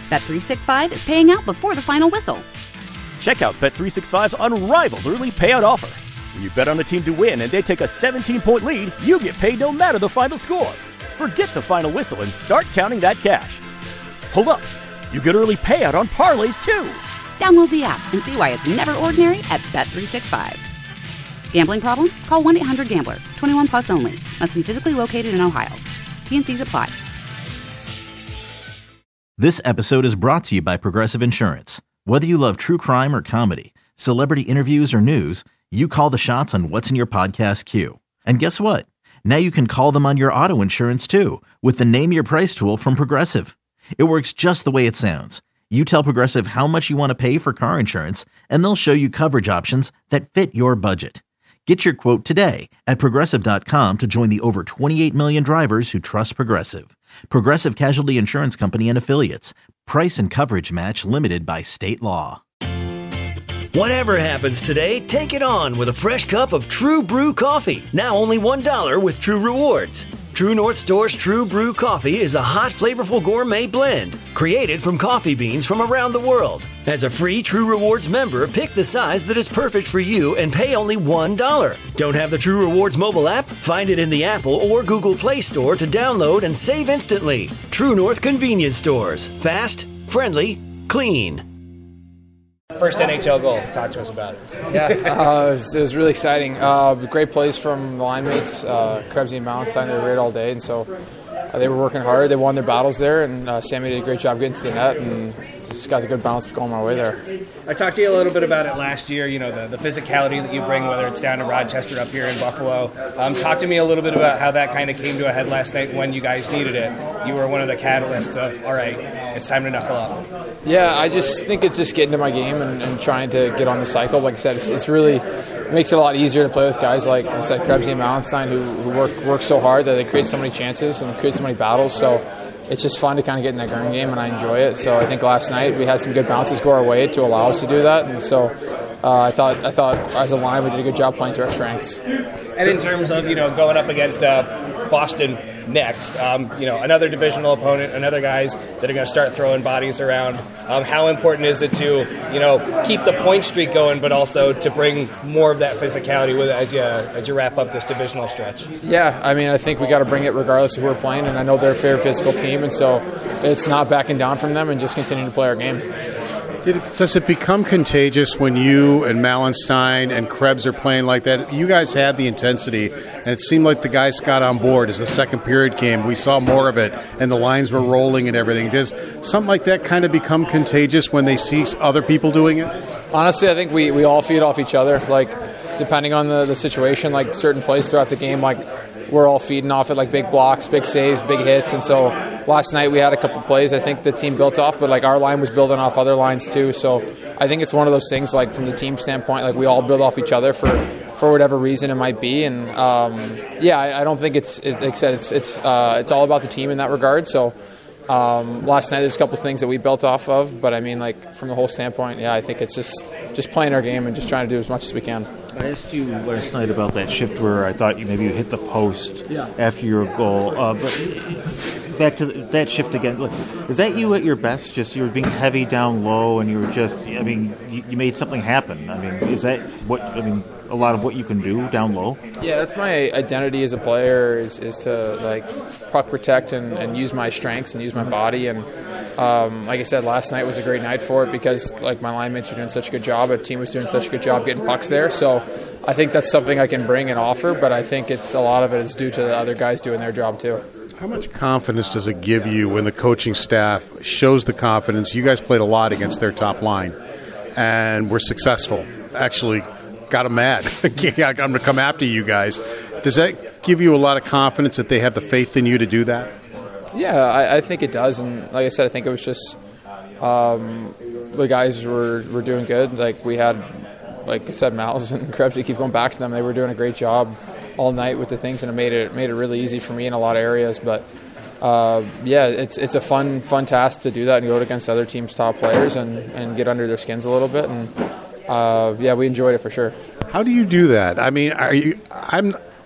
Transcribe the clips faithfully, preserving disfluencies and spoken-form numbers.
Bet three sixty-five is paying out before the final whistle. Check out Bet three sixty-five's unrivaled early payout offer. When you bet on a team to win and they take a seventeen-point lead, you get paid no matter the final score. Forget the final whistle and start counting that cash. Hold up. You get early payout on parlays, too. Download the app and see why it's never ordinary at Bet three sixty-five. Gambling problem? Call one eight hundred gambler. twenty-one plus only. Must be physically located in Ohio. T N Cs apply. This episode is brought to you by Progressive Insurance. Whether you love true crime or comedy, celebrity interviews or news, you call the shots on what's in your podcast queue. And guess what? Now you can call them on your auto insurance too with the Name Your Price tool from Progressive. It works just the way it sounds. You tell Progressive how much you want to pay for car insurance, and they'll show you coverage options that fit your budget. Get your quote today at Progressive dot com to join the over twenty-eight million drivers who trust Progressive. Progressive Casualty Insurance Company and Affiliates. Price and coverage match limited by state law. Whatever happens today, take it on with a fresh cup of True Brew coffee. Now only one dollar with True Rewards. True North Store's True Brew coffee is a hot, flavorful gourmet blend created from coffee beans from around the world. As a free True Rewards member, pick the size that is perfect for you and pay only one dollar. Don't have the True Rewards mobile app? Find it in the Apple or Google Play Store to download and save instantly. True North Convenience Stores. Fast, friendly, clean. First N H L goal. Talk to us about it. Yeah, uh, it, was, it was really exciting. Uh, great plays from the line mates, uh, Krebsy and Mallenstein. They were great all day, and so uh, they were working hard. They won their battles there, and uh, Sammy did a great job getting to the net, and just got the good balance going my way there. I talked to you a little bit about it last year, you know, the, the physicality that you bring, whether it's down to Rochester, up here in Buffalo. Um, talk to me a little bit about how that kind of came to a head last night when you guys needed it. You were one of the catalysts of, all right, it's time to knuckle up. Yeah, I just think it's just getting to my game and, and trying to get on the cycle. Like I said, it's, it's really it makes it a lot easier to play with guys like I said, Krebsy and Mallenstein, who, who work work so hard that they create so many chances and create so many battles. So it's just fun to kind of get in that ground game, and I enjoy it. So I think last night we had some good bounces go our way to allow us to do that, and so uh, I thought I thought as a line we did a good job playing to our strengths. And in terms of, you know, going up against uh, Boston next, um, you know, another divisional opponent, another guys that are going to start throwing bodies around, um, how important is it to, you know, keep the point streak going, but also to bring more of that physicality with it as you, as you wrap up this divisional stretch? Yeah, I mean, I think we got to bring it regardless of who we're playing, and I know they're a fair physical team, and so it's not backing down from them and just continuing to play our game. Does it become contagious when you and Mallenstein and Krebs are playing like that? You guys had the intensity, and it seemed like the guys got on board as the second period came. We saw more of it, and the lines were rolling and everything. Does something like that kind of become contagious when they see other people doing it? Honestly, I think we, we all feed off each other. Like, depending on the, the situation, like certain plays throughout the game, like we're all feeding off it, like big blocks, big saves, big hits. And so last night we had a couple plays I think the team built off, but like our line was building off other lines too. So I think it's one of those things, like from the team standpoint, like we all build off each other for, for whatever reason it might be. And um, yeah, I, I don't think it's, it, like I said, it's it's uh, it's all about the team in that regard. So um, last night there's a couple things that we built off of, but I mean, like from the whole standpoint, yeah, I think it's just just playing our game and just trying to do as much as we can. I asked you last night about that shift where I thought you maybe you hit the post yeah. after your goal. Uh, but back to the, that shift again. Look, is that you at your best? Just you were being heavy down low, and you were just. I mean, you, you made something happen. I mean, is that what? I mean, a lot of what you can do down low. Yeah, that's my identity as a player. Is is to like puck protect and, and use my strengths and use my body and. Um, like I said, last night was a great night for it because like my line mates were doing such a good job. Our team was doing such a good job getting pucks there. So I think that's something I can bring and offer, but I think it's a lot of it is due to the other guys doing their job too. How much confidence does it give you when the coaching staff shows the confidence? You guys played a lot against their top line and were successful. Actually got them mad. I'm going to come after you guys. Does that give you a lot of confidence that they have the faith in you to do that? Yeah, I, I think it does, and like I said, I think it was just um, the guys were, were doing good. Like we had, like I said, Mal's and Krebs, to keep going back to them. They were doing a great job all night with the things, and it made it made it really easy for me in a lot of areas. But uh, yeah, it's it's a fun fun task to do that and go against other teams' top players and, and get under their skins a little bit. And uh, yeah, we enjoyed it for sure. How do you do that? I mean, are you? I'm.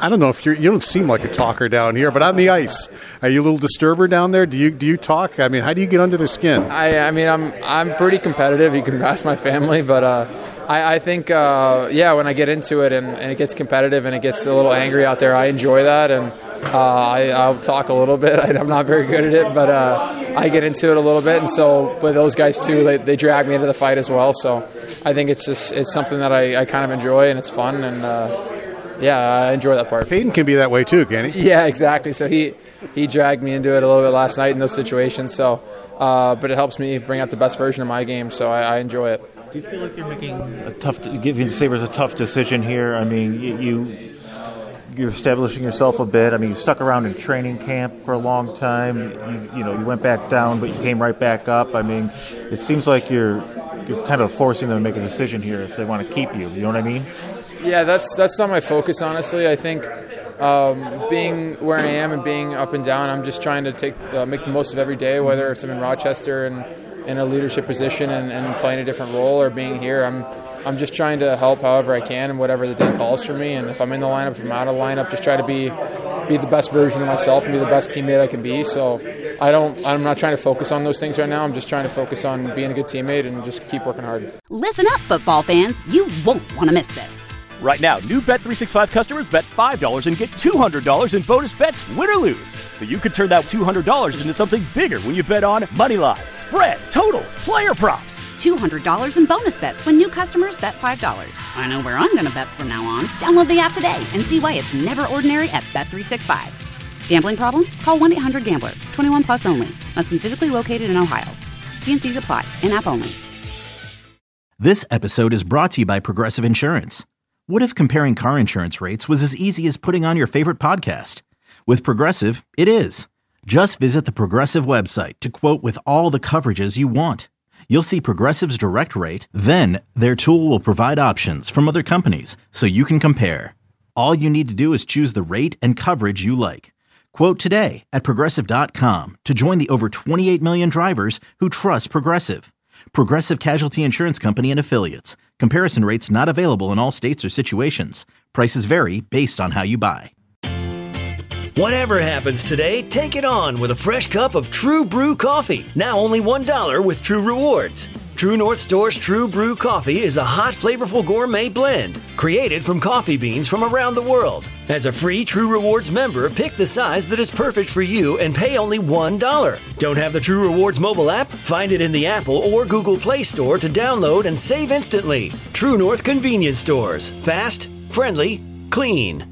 I don't know if you're, you don't seem like a talker down here, but on the ice, are you a little disturber down there? Do you do you talk? I mean, how do you get under their skin? I, I mean, I'm I'm pretty competitive. You can ask my family, but uh, I, I think, uh, yeah, when I get into it and, and it gets competitive and it gets a little angry out there, I enjoy that, and uh, I, I'll talk a little bit. I'm not very good at it, but uh, I get into it a little bit, and so with those guys too, they, they drag me into the fight as well. So I think it's just it's something that I, I kind of enjoy, and it's fun, and uh, yeah, I enjoy that part. Peyton can be that way too, can he? Yeah, exactly. So he he dragged me into it a little bit last night in those situations. So, uh, but it helps me bring out the best version of my game. So I, I enjoy it. Do you feel like you're making a tough, giving the Sabres a tough decision here? I mean, you, you you're establishing yourself a bit. I mean, you stuck around in training camp for a long time. You, you know, you went back down, but you came right back up. I mean, it seems like you're you're kind of forcing them to make a decision here if they want to keep you. You know what I mean? Yeah, that's that's not my focus, honestly. I think um, being where I am and being up and down, I'm just trying to take uh, make the most of every day, whether it's I'm in Rochester and in a leadership position and, and playing a different role or being here. I'm I'm just trying to help however I can and whatever the day calls for me. And if I'm in the lineup, if I'm out of the lineup, just try to be be the best version of myself and be the best teammate I can be. So I don't. I'm not trying to focus on those things right now. I'm just trying to focus on being a good teammate and just keep working hard. Listen up, football fans. You won't want to miss this. Right now, new Bet three sixty-five customers bet five dollars and get two hundred dollars in bonus bets, win or lose. So you could turn that two hundred dollars into something bigger when you bet on money line, spread, totals, player props. two hundred dollars in bonus bets when new customers bet five dollars. I know where I'm going to bet from now on. Download the app today and see why it's never ordinary at Bet three sixty-five. Gambling problem? Call one eight hundred gambler. twenty-one plus only. Must be physically located in Ohio. T and C's apply. In-app only. This episode is brought to you by Progressive Insurance. What if comparing car insurance rates was as easy as putting on your favorite podcast? With Progressive, it is. Just visit the Progressive website to quote with all the coverages you want. You'll see Progressive's direct rate, then their tool will provide options from other companies so you can compare. All you need to do is choose the rate and coverage you like. Quote today at Progressive dot com to join the over twenty-eight million drivers who trust Progressive. Progressive Casualty Insurance Company and Affiliates. Comparison rates not available in all states or situations. Prices vary based on how you buy. Whatever happens today, take it on with a fresh cup of True Brew coffee. Now only one dollar with True Rewards. True North Store's True Brew coffee is a hot, flavorful gourmet blend created from coffee beans from around the world. As a free True Rewards member, pick the size that is perfect for you and pay only one dollar. Don't have the True Rewards mobile app? Find it in the Apple or Google Play Store to download and save instantly. True North Convenience Stores. Fast, friendly, clean.